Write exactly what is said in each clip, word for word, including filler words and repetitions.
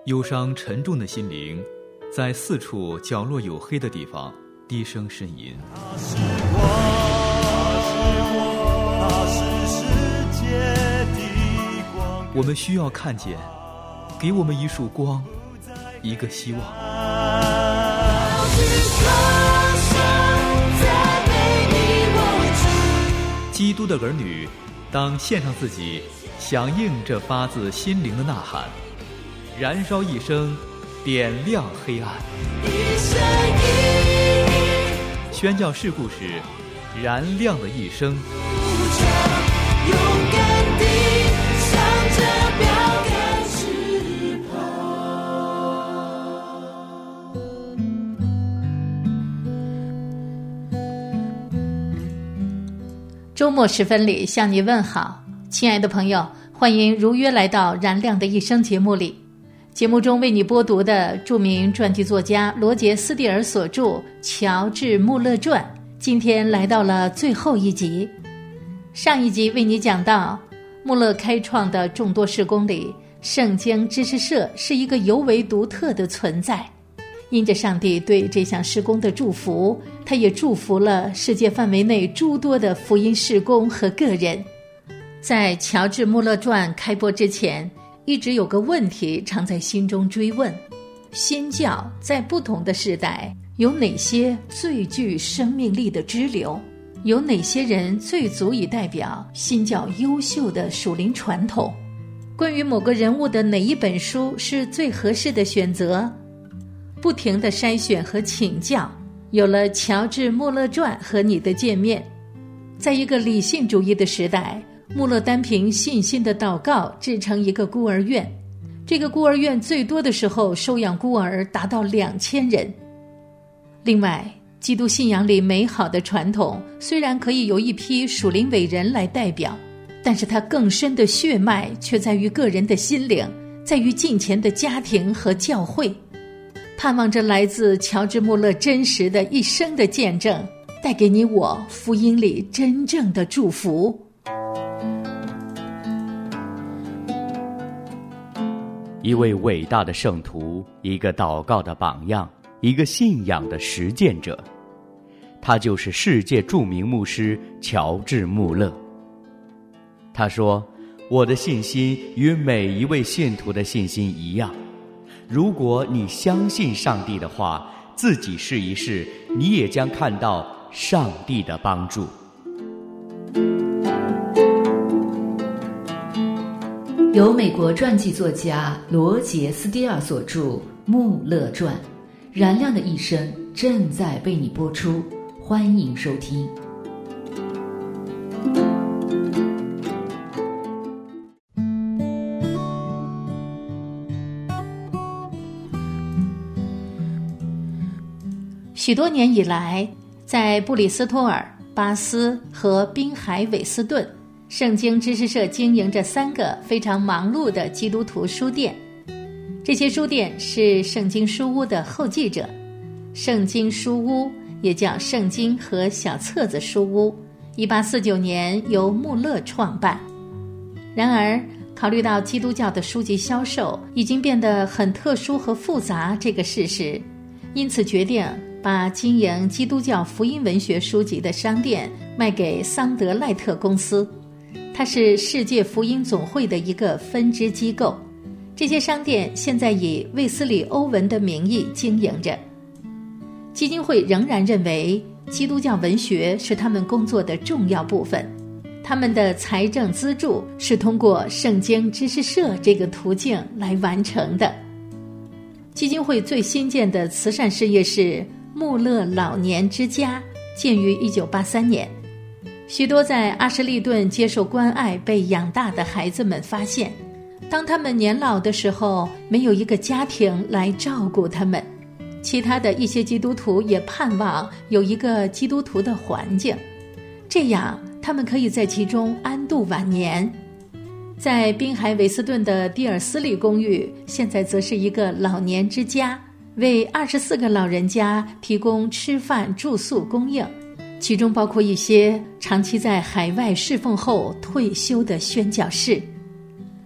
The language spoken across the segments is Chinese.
忧伤沉重的心灵在四处角落有黑的地方低声呻吟。 他是我，他是世界的光。 我们需要看见，给我们一束光，一个希望。基督的儿女当献上自己，响应这发自心灵的呐喊，燃烧一生，点亮黑暗。宣教士故事，燃亮的一生。 勇敢地向着标杆直跑。 周末时分里向你问好，亲爱的朋友，欢迎如约来到燃亮的一生节目里。节目中为你播读的著名传记作家罗杰斯蒂尔所著《乔治穆勒传》，今天来到了最后一集。上一集为你讲到，穆勒开创的众多事工里，圣经知识社是一个尤为独特的存在。因着上帝对这项事工的祝福，他也祝福了世界范围内诸多的福音事工和个人。在《乔治穆勒传》开播之前，一直有个问题常在心中追问：新教在不同的时代有哪些最具生命力的支流？有哪些人最足以代表新教优秀的属灵传统？关于某个人物的哪一本书是最合适的选择？不停的筛选和请教，有了《乔治穆勒传》和你的见面。在一个理性主义的时代，穆勒单凭信心的祷告制成一个孤儿院，这个孤儿院最多的时候收养孤儿达到两千人。另外，基督信仰里美好的传统虽然可以由一批属灵伟人来代表，但是它更深的血脉却在于个人的心灵，在于近前的家庭和教会。盼望着来自乔治穆勒真实的一生的见证，带给你我福音里真正的祝福。 一位伟大的圣徒，一个祷告的榜样，一个信仰的实践者，他就是世界著名牧师乔治穆勒。他说，我的信心与每一位信徒的信心一样，如果你相信上帝的话，自己试一试，你也将看到上帝的帮助。 由美国传记作家罗杰斯蒂尔所著《穆勒传》，燃亮的一生正在为你播出，欢迎收听。 许多年以来，在布里斯托尔、巴斯和滨海韦斯顿，圣经知识社经营着三个非常忙碌的基督徒书店。这些书店是圣经书屋的后继者。圣经书屋也叫圣经和小册子书屋，一八四九年由穆勒创办。然而，考虑到基督教的书籍销售已经变得很特殊和复杂这个事实，因此决定把经营基督教福音文学书籍的商店卖给桑德赖特公司，它是世界福音总会的一个分支机构。这些商店现在以卫斯理·欧文的名义经营着。基金会仍然认为基督教文学是他们工作的重要部分，他们的财政资助是通过圣经知识社这个途径来完成的。基金会最新建的慈善事业是穆勒老年之家，建于一九八三年。许多在阿什利顿接受关爱被养大的孩子们发现，当他们年老的时候，没有一个家庭来照顾他们。其他的一些基督徒也盼望有一个基督徒的环境，这样他们可以在其中安度晚年。在滨海韦斯顿的蒂尔斯利公寓，现在则是一个老年之家，为二十四个老人家提供吃饭住宿供应，其中包括一些长期在海外侍奉后退休的宣教士。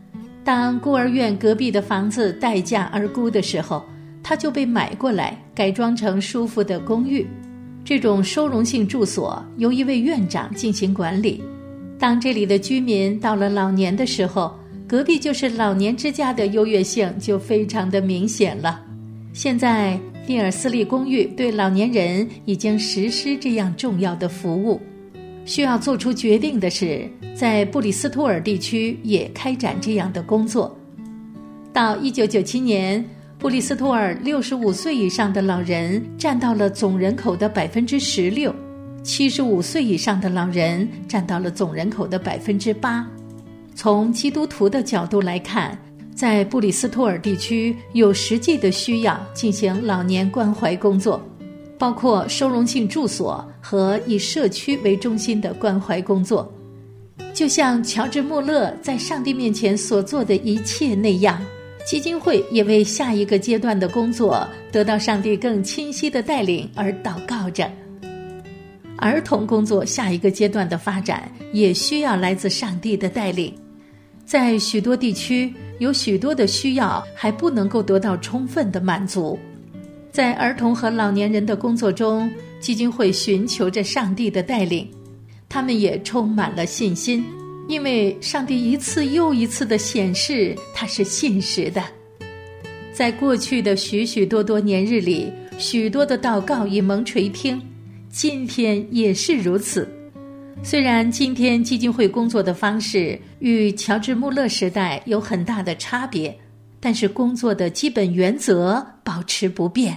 当孤儿院隔壁的房子待价而沽的时候，他就被买过来，改装成舒服的公寓。这种收容性住所由一位院长进行管理。当这里的居民到了老年的时候，隔壁就是老年之家的优越性就非常的明显了。现在蒂尔斯利公寓对老年人已经实施这样重要的服务。需要做出决定的是，在布里斯托尔地区也开展这样的工作。到一九九七年，布里斯托尔六十五岁以上的老人占到了总人口的百分之十六，七十五岁以上的老人占到了总人口的百分之八。从基督徒的角度来看，在布里斯托尔地区有实际的需要进行老年关怀工作，包括收容性住所和以社区为中心的关怀工作。就像乔治·穆勒在上帝面前所做的一切那样，基金会也为下一个阶段的工作得到上帝更清晰的带领而祷告着。儿童工作下一个阶段的发展也需要来自上帝的带领。在许多地区，有许多的需要还不能够得到充分的满足。在儿童和老年人的工作中，基金会寻求着上帝的带领，他们也充满了信心，因为上帝一次又一次地显示他是信实的。在过去的许许多多年日里，许多的祷告已蒙垂听，今天也是如此。虽然今天基金会工作的方式与乔治·穆勒时代有很大的差别，但是工作的基本原则保持不变。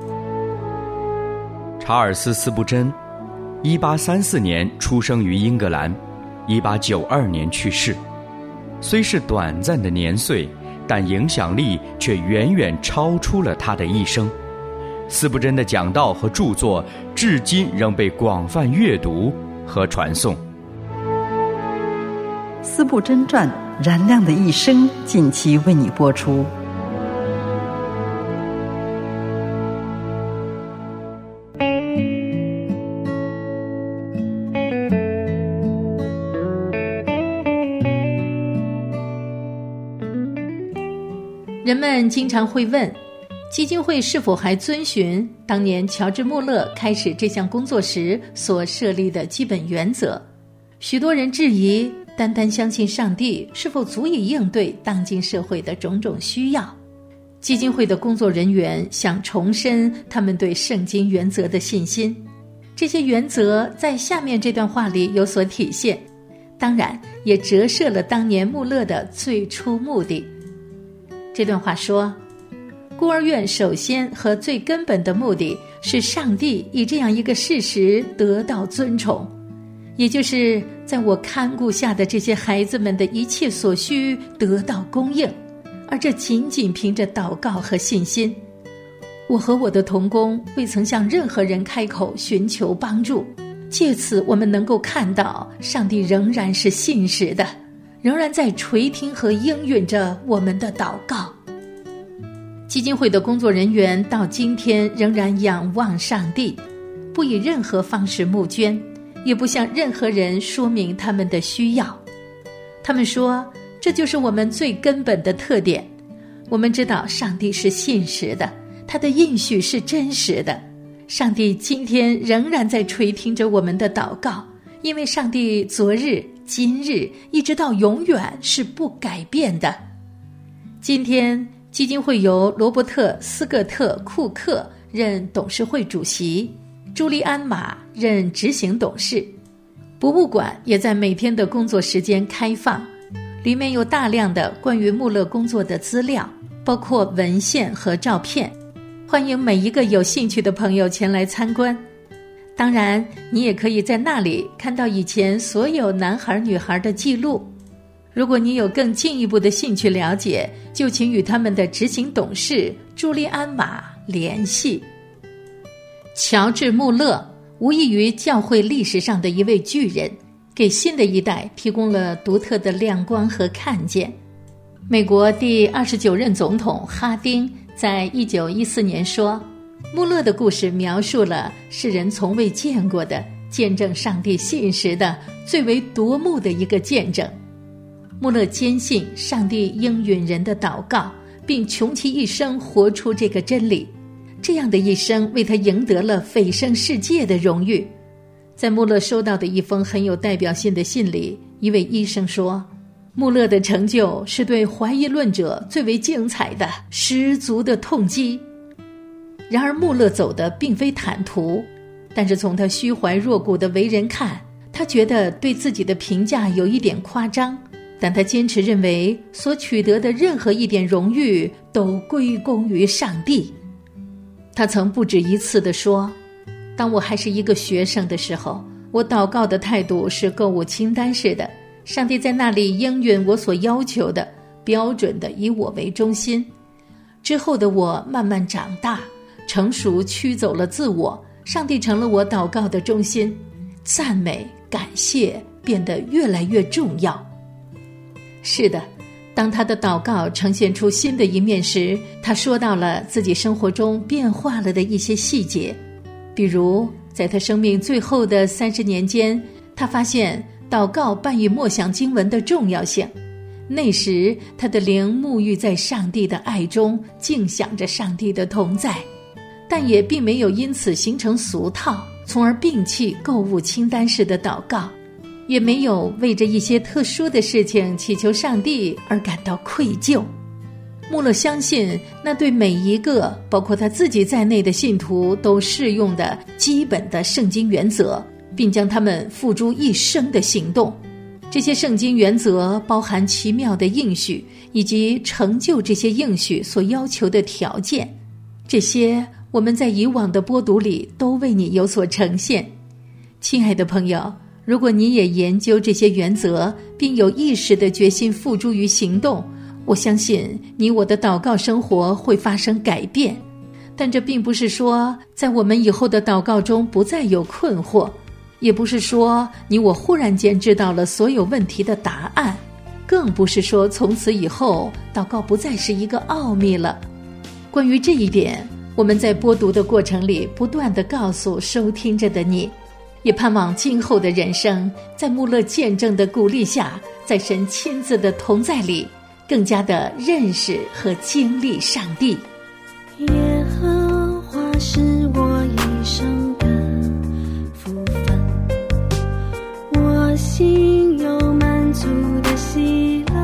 查尔斯·斯布珍，一八三四年出生于英格兰，一八九二年去世。虽是短暂的年岁，但影响力却远远超出了他的一生。斯布珍的讲道和著作至今仍被广泛阅读和传颂。 斯布珍传《燃亮的一生》近期为你播出。 人们经常会问，基金会是否还遵循当年乔治·穆勒开始这项工作时所设立的基本原则？许多人质疑，单单相信上帝是否足以应对当今社会的种种需要？基金会的工作人员想重申他们对圣经原则的信心。这些原则在下面这段话里有所体现，当然也折射了当年穆勒的最初目的。这段话说，孤儿院首先和最根本的目的是上帝以这样一个事实得到尊崇，也就是在我看顾下的这些孩子们的一切所需得到供应，而这仅仅凭着祷告和信心。我和我的同工未曾向任何人开口寻求帮助，借此我们能够看到上帝仍然是信实的，仍然在垂听和应允着我们的祷告。基金会的工作人员到今天仍然仰望上帝，不以任何方式募捐，也不向任何人说明他们的需要。他们说，这就是我们最根本的特点。我们知道上帝是信实的，他的应许是真实的。上帝今天仍然在垂听着我们的祷告，因为上帝昨日、今日一直到永远是不改变的。今天基金会由罗伯特·斯各特·库克任董事会主席，朱利安·马任执行董事。博物馆也在每天的工作时间开放，里面有大量的关于穆勒工作的资料，包括文献和照片。欢迎每一个有兴趣的朋友前来参观。当然，你也可以在那里看到以前所有男孩女孩的记录。如果你有更进一步的兴趣了解，就请与他们的执行董事朱利安·马联系。乔治·穆勒无异于教会历史上的一位巨人，给新的一代提供了独特的亮光和看见。美国第二十九任总统哈丁在一九一四年说，穆勒的故事描述了世人从未见过的见证上帝信实的最为夺目的一个见证。 穆勒坚信上帝应允人的祷告，并穷其一生活出这个真理。这样的一生为他赢得了蜚声世界的荣誉。在穆勒收到的一封很有代表性的信里，一位医生说，穆勒的成就是对怀疑论者最为精彩的十足的痛击。然而穆勒走的并非坦途，但是从他虚怀若谷的为人看，他觉得对自己的评价有一点夸张，但他坚持认为所取得的任何一点荣誉都归功于上帝。他曾不止一次地说，当我还是一个学生的时候，我祷告的态度是购物清单式的，上帝在那里应允我所要求的，标准的以我为中心。之后的我慢慢长大，成熟驱走了自我，上帝成了我祷告的中心，赞美感谢变得越来越重要。是的，当他的祷告呈现出新的一面时，他说到了自己生活中变化了的一些细节。比如在他生命最后的三十年间，他发现祷告伴以默想经文的重要性。那时他的灵沐浴在上帝的爱中，静享着上帝的同在，但也并没有因此形成俗套，从而摒弃购物清单式的祷告，也没有为着一些特殊的事情祈求上帝而感到愧疚。穆勒相信那对每一个包括他自己在内的信徒都适用的基本的圣经原则，并将它们付诸一生的行动。这些圣经原则包含奇妙的应许，以及成就这些应许所要求的条件。这些我们在以往的播读里都为你有所呈现。亲爱的朋友，如果你也研究这些原则，并有意识地决心付诸于行动，我相信你我的祷告生活会发生改变。但这并不是说在我们以后的祷告中不再有困惑，也不是说你我忽然间知道了所有问题的答案，更不是说从此以后祷告不再是一个奥秘了。关于这一点，我们在播读的过程里不断地告诉收听着的你，也盼望今后的人生在穆勒见证的鼓励下，在神亲自的同在里，更加的认识和经历上帝。 耶和华是我一生的福分，我心有满足的喜乐，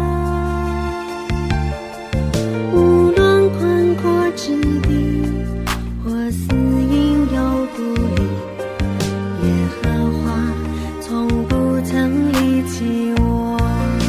无论宽阔之地或死荫有谷里，耶和华从不曾离弃我。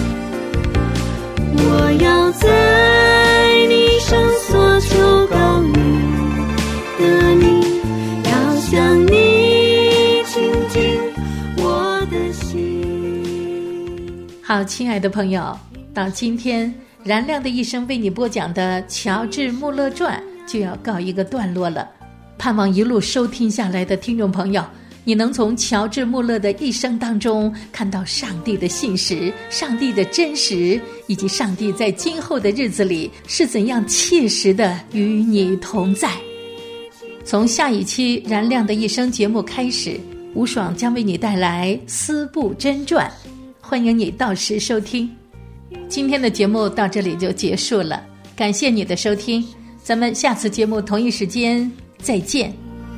我要在你圣所求告你的名，要向你倾听我的心。 好，亲爱的朋友，到今天燃亮的一生为你播讲的乔治穆勒传就要告一个段落了。盼望一路收听下来的听众朋友，你能从乔治穆勒的一生当中看到上帝的信实，上帝的真实，以及上帝在今后的日子里是怎样切实的与你同在。从下一期燃亮的一生节目开始，吴爽将为你带来思布真传，欢迎你到时收听。今天的节目到这里就结束了，感谢你的收听，咱们下次节目同一时间再见。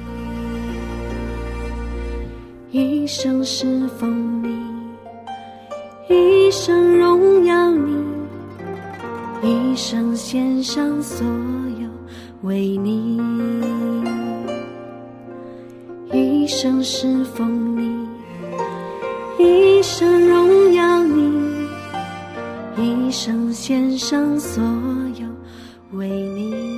一生侍奉你，一生荣耀你，一生献上所有为你，一生侍奉你，一生荣耀你，一生献上所有为你。